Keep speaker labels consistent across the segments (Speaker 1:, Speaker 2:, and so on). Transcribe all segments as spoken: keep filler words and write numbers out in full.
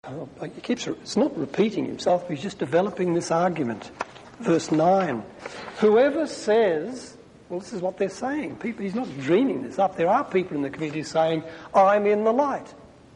Speaker 1: Oh, he keeps, it's not repeating himself, he's just developing this argument. Verse nine. Whoever says, well, this is what they're saying. People, he's not dreaming this up. There are people in the community saying, I'm in the light.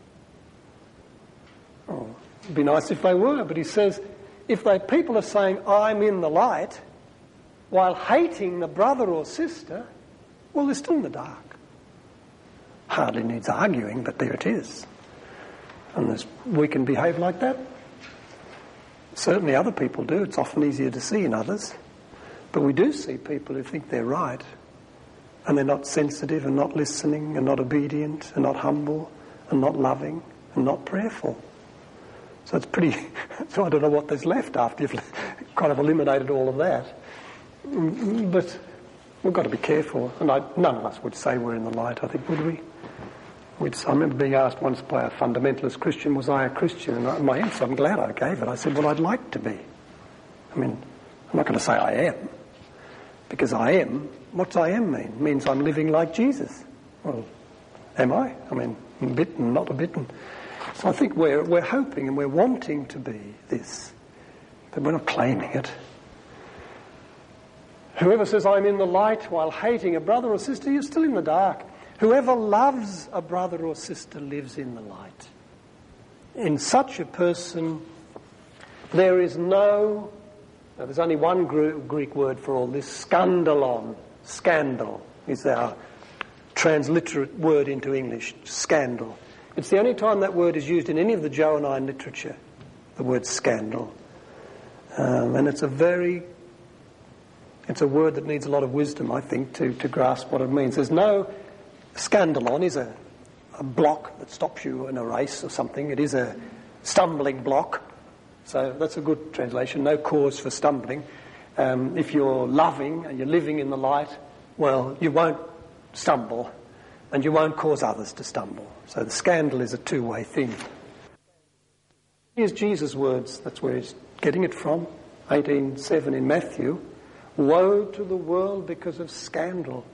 Speaker 1: Oh, it'd be nice if they were, but he says, if they people are saying, I'm in the light, while hating the brother or sister, well, they're still in the dark. Hardly needs arguing, but there it is. And we can behave like that. Certainly other people do. It's often easier to see in others. But we do see people who think they're right, and they're not sensitive and not listening and not obedient and not humble and not loving and not prayerful. So it's pretty... So I don't know what there's left after you've kind of eliminated all of that. But we've got to be careful. And I, none of us would say we're in the light, I think, would we? We'd, I remember being asked once by a fundamentalist Christian, was I a Christian? And I, my answer, I'm glad I gave it. I said, well, I'd like to be. I mean, I'm not going to say I am. Because I am, what's I am mean? It means I'm living like Jesus. Well, am I? I mean, a bit and not a bit. And so I think we're, we're hoping and we're wanting to be this. But we're not claiming it. Whoever says I'm in the light while hating a brother or sister, you're still in the dark. Whoever loves a brother or sister lives in the light. In such a person, there is no... Now, there's only one Greek word for all this, skandalon. Scandal is our transliterate word into English, scandal. It's the only time that word is used in any of the Johannine literature, the word scandal. Um, and it's a very... It's a word that needs a lot of wisdom, I think, to, to grasp what it means. There's no... Scandalon is a, a block that stops you in a race or something. It is a stumbling block. So that's a good translation. No cause for stumbling. Um, if you're loving and you're living in the light, well, you won't stumble and you won't cause others to stumble. So the scandal is a two-way thing. Here's Jesus' words. That's where he's getting it from. eighteen seven in Matthew. Woe to the world because of scandal.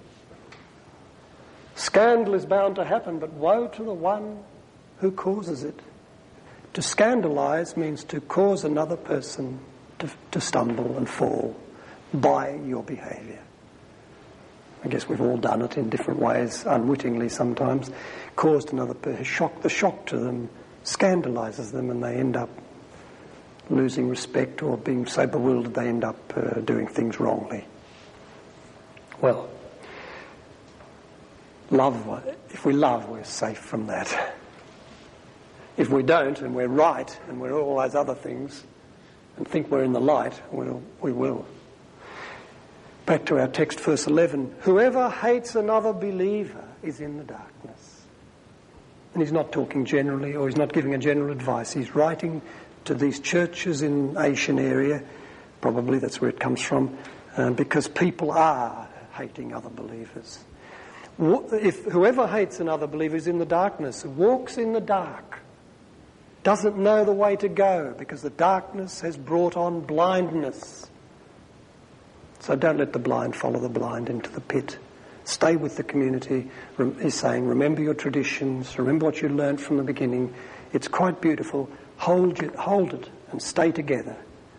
Speaker 1: Scandal is bound to happen, but woe to the one who causes it. To scandalize means to cause another person to, to stumble and fall by your behaviour. I guess we've all done it in different ways, unwittingly sometimes. Caused another person, shock, the shock to them scandalises them and they end up losing respect or being so bewildered they end up uh, doing things wrongly. Well, love, if we love, we're safe from that. If we don't, and we're right, and we're all those other things, and think we're in the light, we'll, we will. Back to our text, verse eleven. Whoever hates another believer is in the darkness. And he's not talking generally, or he's not giving a general advice. He's writing to these churches in Asian area, probably that's where it comes from, uh, because people are hating other believers. If whoever hates another believer is in the darkness, walks in the dark, doesn't know the way to go because the darkness has brought on blindness. So don't let the blind follow the blind into the pit. Stay with the community. He's saying, remember your traditions, remember what you learned from the beginning. It's quite beautiful. Hold it, hold it and stay together.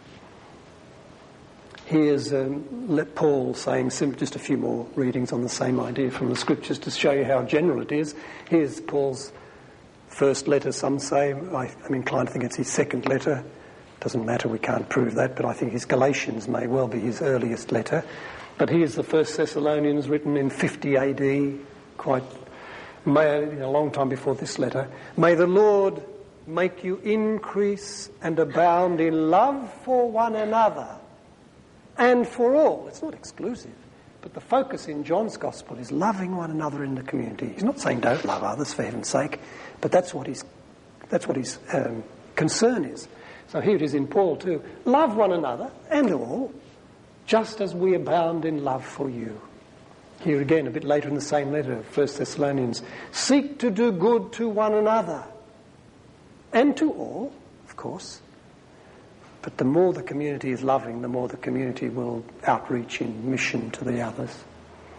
Speaker 1: Here's um, Paul saying just a few more readings on the same idea from the scriptures to show you how general it is. Here's Paul's first letter, some say. I, I'm inclined to think it's his second letter. Doesn't matter, we can't prove that, but I think his Galatians may well be his earliest letter. But here's the First Thessalonians written in fifty A D, quite may, a long time before this letter. May the Lord make you increase and abound in love for one another and for all. It's not exclusive, but the focus in John's Gospel is loving one another in the community. He's not saying don't love others for heaven's sake, but that's what his, that's what his um, concern is. So here it is in Paul too. Love one another and all, just as we abound in love for you. Here again, a bit later in the same letter, First Thessalonians. Seek to do good to one another and to all, of course. But the more the community is loving, the more the community will outreach in mission to the others.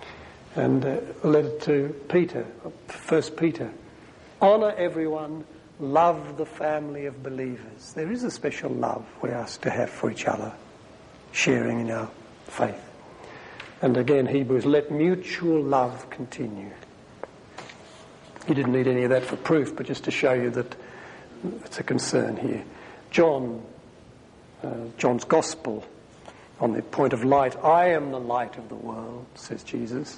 Speaker 1: And uh, a letter to Peter, First Peter. Honour everyone, love the family of believers. There is a special love we're asked to have for each other, sharing in our faith. And again, Hebrews, let mutual love continue. You didn't need any of that for proof, but just to show you that it's a concern here. John, uh, John's Gospel, on the point of light, I am the light of the world, says Jesus.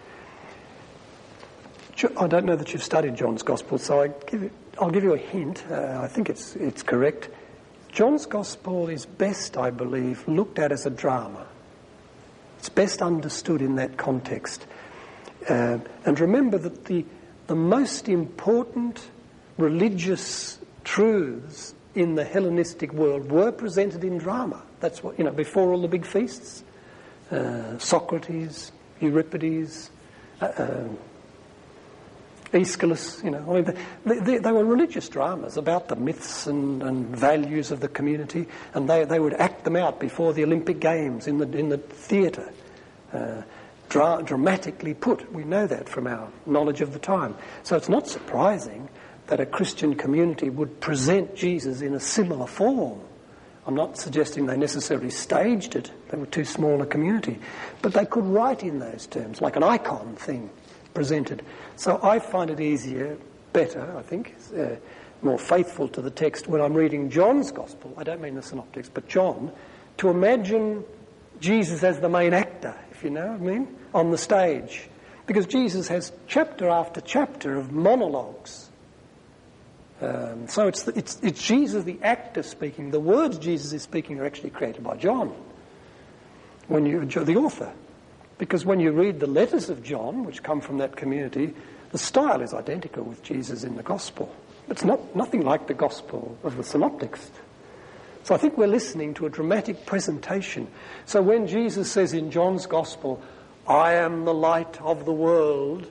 Speaker 1: I don't know that you've studied John's Gospel, so I give it, I'll give you a hint. Uh, I think it's it's correct. John's Gospel is best, I believe, looked at as a drama. It's best understood in that context. Uh, and remember that the the most important religious truths in the Hellenistic world were presented in drama. That's what, you know, before all the big feasts. Uh, Socrates, Euripides, uh, uh, Aeschylus, you know, I mean, they, they, they were religious dramas about the myths and, and values of the community, and they, they would act them out before the Olympic Games in the in the theatre, uh, dra- dramatically put. We know that from our knowledge of the time. So it's not surprising that a Christian community would present Jesus in a similar form. I'm not suggesting they necessarily staged it. They were too small a community. But they could write in those terms, like an icon thing presented. So I find it easier, better, I think, uh, more faithful to the text when I'm reading John's Gospel. I don't mean the synoptics, but John, to imagine Jesus as the main actor, if you know what I mean, on the stage. Because Jesus has chapter after chapter of monologues. Um, so it's, the, it's it's Jesus, the actor, speaking. The words Jesus is speaking are actually created by John, when you the author. Because when you read the letters of John, which come from that community, the style is identical with Jesus in the Gospel. It's not nothing like the Gospel of the Synoptics. So I think we're listening to a dramatic presentation. So when Jesus says in John's Gospel, I am the light of the world,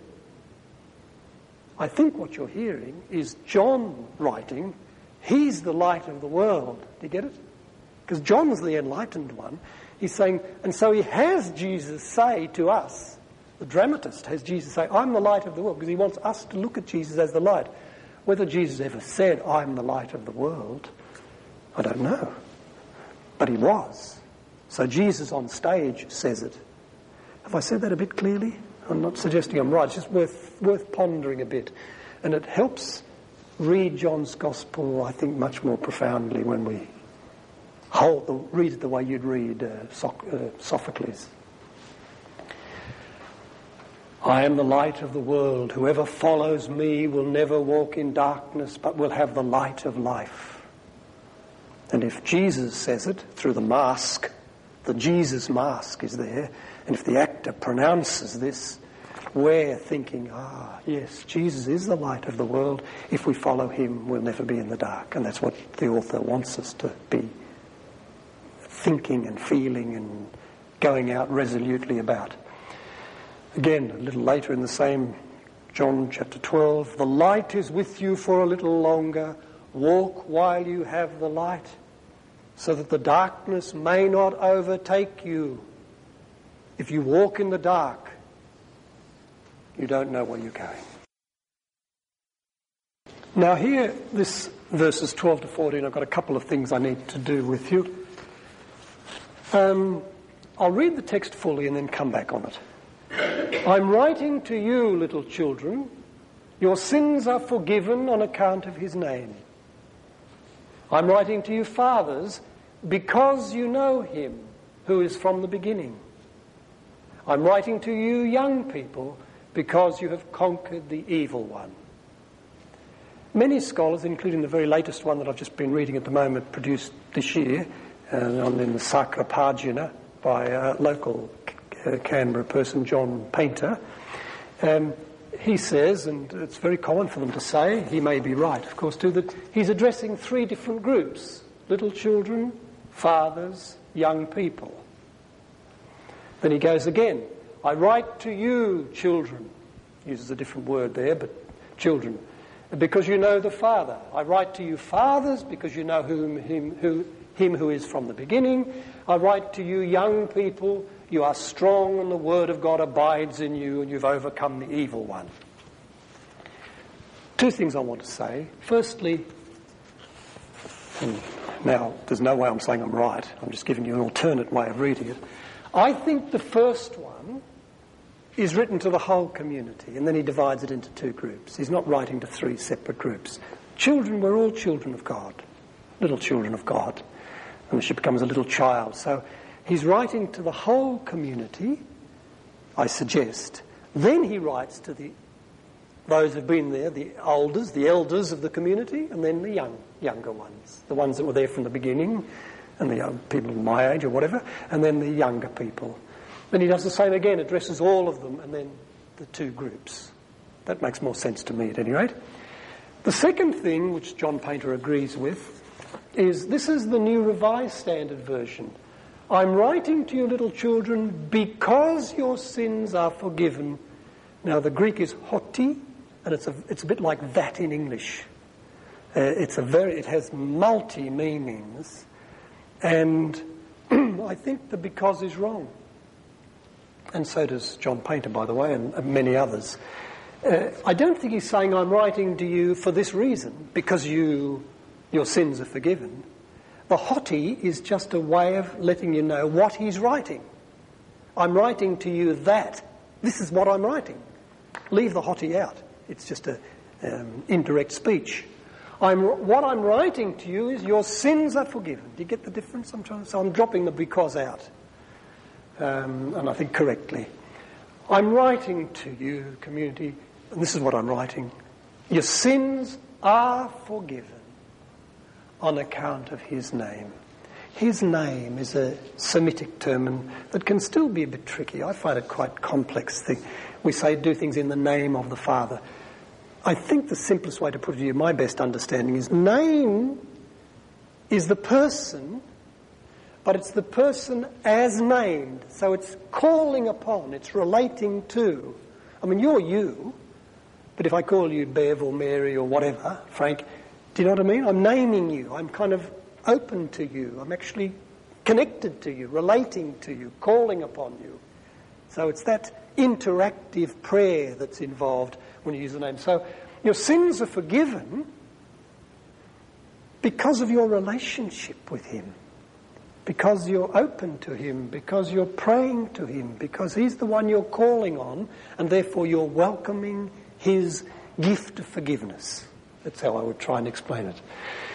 Speaker 1: I think what you're hearing is John writing, he's the light of the world. Do you get it? Because John's the enlightened one. He's saying, and so he has Jesus say to us, the dramatist has Jesus say, I'm the light of the world, because he wants us to look at Jesus as the light. Whether Jesus ever said, I'm the light of the world, I don't know. But he was. So Jesus on stage says it. Have I said that a bit clearly? I'm not suggesting I'm right. It's just worth worth pondering a bit. And it helps read John's Gospel, I think, much more profoundly when we hold the, read it the way you'd read uh, Soc- uh, Sophocles. I am the light of the world. Whoever follows me will never walk in darkness, but will have the light of life. And if Jesus says it through the mask, the Jesus mask is there, and if the actor pronounces this, we're thinking, ah, yes, Jesus is the light of the world. If we follow him, we'll never be in the dark. And that's what the author wants us to be thinking and feeling and going out resolutely about. Again, a little later in the same John chapter twelve, the light is with you for a little longer. Walk while you have the light, so that the darkness may not overtake you. If you walk in the dark, you don't know where you're going. Now here, this verses twelve to fourteen, I've got a couple of things I need to do with you. Um, I'll read the text fully and then come back on it. I'm writing to you, little children. Your sins are forgiven on account of his name. I'm writing to you, fathers, because you know him who is from the beginning. I'm writing to you, young people, because you have conquered the evil one. Many scholars, including the very latest one that I've just been reading at the moment, produced this year, uh, on in the Sakrapagina by a local uh, Canberra person, John Painter. Um, he says, and it's very common for them to say, he may be right, of course, too, that he's addressing three different groups: little children, fathers, young people. Then he goes again, I write to you, children. Uses a different word there, but children. Because you know the Father. I write to you, fathers, because you know whom, him, who, him who is from the beginning. I write to you, young people. You are strong and the word of God abides in you and you've overcome the evil one. Two things I want to say. Firstly, and now there's no way I'm saying I'm right, I'm just giving you an alternate way of reading it. I think the first one is written to the whole community, and then he divides it into two groups. He's not writing to three separate groups. Children, we're all children of God, little children of God, and she becomes a little child. So he's writing to the whole community, I suggest. Then he writes to the those who've been there, the elders, the elders of the community, and then the young, younger ones, the ones that were there from the beginning, and the young people my age or whatever, and then the younger people. Then he does the same again, addresses all of them, and then the two groups. That makes more sense to me at any rate. The second thing, which John Painter agrees with, is this is the New Revised Standard Version. I'm writing to you, little children, because your sins are forgiven. Now, the Greek is hoti, and it's a, it's a bit like that in English. Uh, it's a very, it has multi-meanings, and I think the because is wrong. And so does John Painter, by the way, and, and many others. Uh, I don't think he's saying I'm writing to you for this reason, because you, your sins are forgiven. The hoti is just a way of letting you know what he's writing. I'm writing to you that. This is what I'm writing. Leave the hoti out. It's just a um, indirect speech. I'm, what I'm writing to you is your sins are forgiven. Do you get the difference I'm trying to say? So I'm dropping the because out. Um, and I think correctly. I'm writing to you, community, and this is what I'm writing. Your sins are forgiven on account of his name. His name is a Semitic term and that can still be a bit tricky. I find it quite complex. Thing. We say do things in the name of the Father. I think the simplest way to put it to you, my best understanding, is name is the person, but it's the person as named. So it's calling upon, it's relating to. I mean, you're you, but if I call you Bev or Mary or whatever, Frank, do you know what I mean? I'm naming you. I'm kind of open to you. I'm actually connected to you, relating to you, calling upon you. So it's that interactive prayer that's involved when you use the name. So your sins are forgiven because of your relationship with him, because you're open to him, because you're praying to him, because he's the one you're calling on, and therefore you're welcoming his gift of forgiveness. That's how I would try and explain it.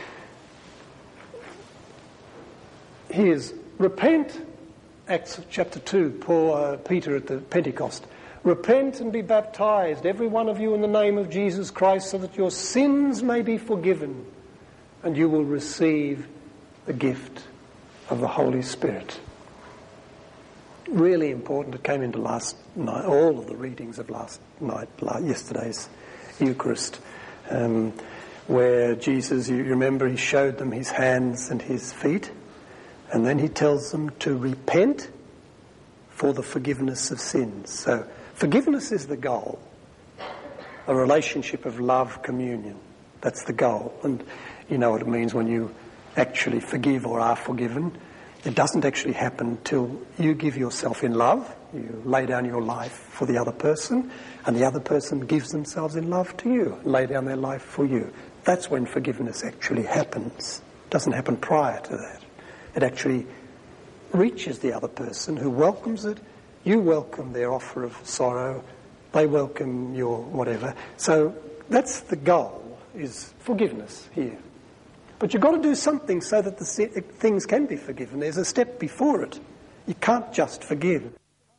Speaker 1: Here's repent, Acts chapter two, Paul, uh, Peter at the Pentecost. Repent and be baptized, every one of you, in the name of Jesus Christ, so that your sins may be forgiven, and you will receive the gift of the Holy Spirit. Really important. It came into last night, all of the readings of last night, yesterday's Eucharist, um, where Jesus, you remember, he showed them his hands and his feet, and then he tells them to repent for the forgiveness of sins. So forgiveness is the goal. A relationship of love, communion. That's the goal. And you know what it means when you actually forgive or are forgiven. It doesn't actually happen till you give yourself in love. You lay down your life for the other person, and the other person gives themselves in love to you, lay down their life for you. That's when forgiveness actually happens. It doesn't happen prior to that. It actually reaches the other person who welcomes it. You welcome their offer of sorrow. They welcome your whatever. So that's the goal, is forgiveness here. But you've got to do something so that the things can be forgiven. There's a step before it. You can't just forgive.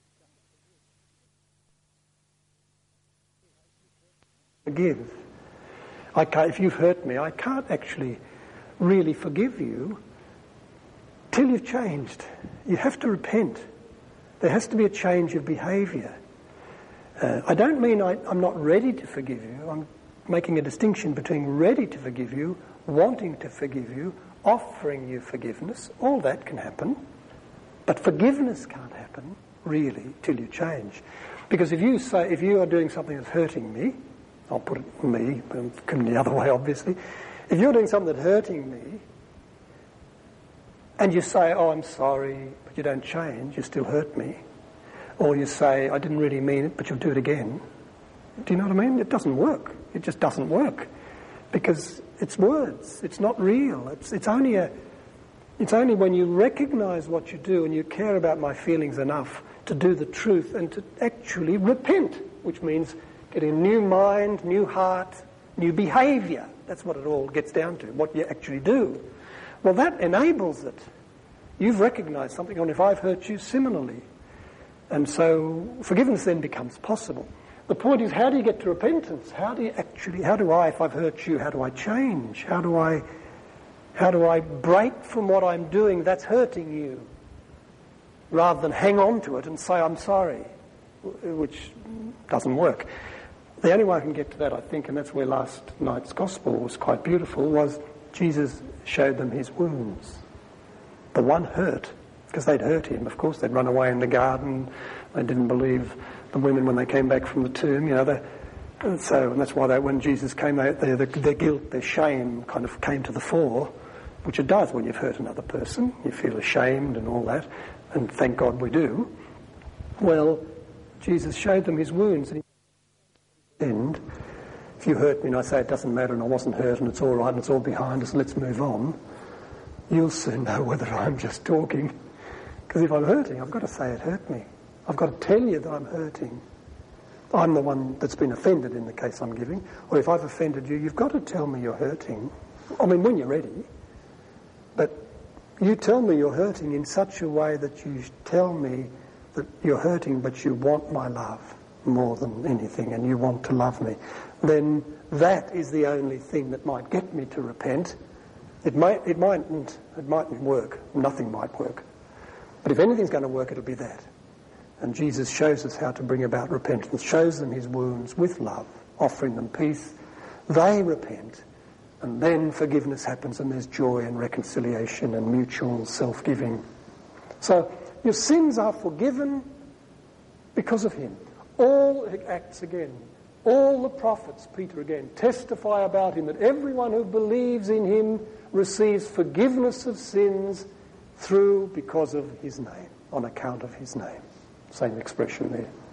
Speaker 1: Forgive. I can't, if you've hurt me, I can't actually really forgive you till you've changed. You have to repent. There has to be a change of behaviour. Uh, I don't mean I, I'm not ready to forgive you. I'm making a distinction between ready to forgive you, wanting to forgive you, offering you forgiveness. All that can happen. But forgiveness can't happen, really, till you change. Because if you say, if you are doing something that's hurting me, I'll put it me, but I'm coming the other way, obviously. If you're doing something that's hurting me, and you say, oh, I'm sorry, but you don't change, you still hurt me. Or you say, I didn't really mean it, but you'll do it again. Do you know what I mean? It doesn't work. It just doesn't work. Because it's words. It's not real. It's, it's only a... It's only when you recognise what you do and you care about my feelings enough to do the truth and to actually repent, which means getting a new mind, new heart, new behaviour. That's what it all gets down to, what you actually do. Well, that enables it. You've recognised something, and if I've hurt you, similarly. And so forgiveness then becomes possible. The point is, how do you get to repentance? How do you actually, how do I, if I've hurt you, how do I change? How do I... How do I break from what I'm doing that's hurting you, rather than hang on to it and say I'm sorry, which doesn't work. The only way I can get to that, I think, and that's where last night's gospel was quite beautiful, was Jesus showed them his wounds. The one hurt, because they'd hurt him. Of course, they'd run away in the garden. They didn't believe the women when they came back from the tomb. You know, they, and so and that's why they, when Jesus came, they, they, their, their guilt, their shame, kind of came to the fore. Which it does when you've hurt another person. You feel ashamed and all that, and thank God we do. Well, Jesus showed them his wounds. And he said, if you hurt me and I say it doesn't matter and I wasn't hurt and it's all right and it's all behind us, let's move on, you'll soon know whether I'm just talking. Because if I'm hurting, I've got to say it hurt me. I've got to tell you that I'm hurting. I'm the one that's been offended in the case I'm giving. Or if I've offended you, you've got to tell me you're hurting. I mean, when you're ready. But you tell me you're hurting in such a way that you tell me that you're hurting but you want my love more than anything and you want to love me. Then that is the only thing that might get me to repent. It might, it mightn't, it mightn't work. Nothing might work. But if anything's going to work, it'll be that. And Jesus shows us how to bring about repentance, shows them his wounds with love, offering them peace. They repent. And then forgiveness happens and there's joy and reconciliation and mutual self-giving. So your sins are forgiven because of him. All Acts again, all the prophets, Peter again, testify about him, that everyone who believes in him receives forgiveness of sins through, because of his name, on account of his name. Same expression there.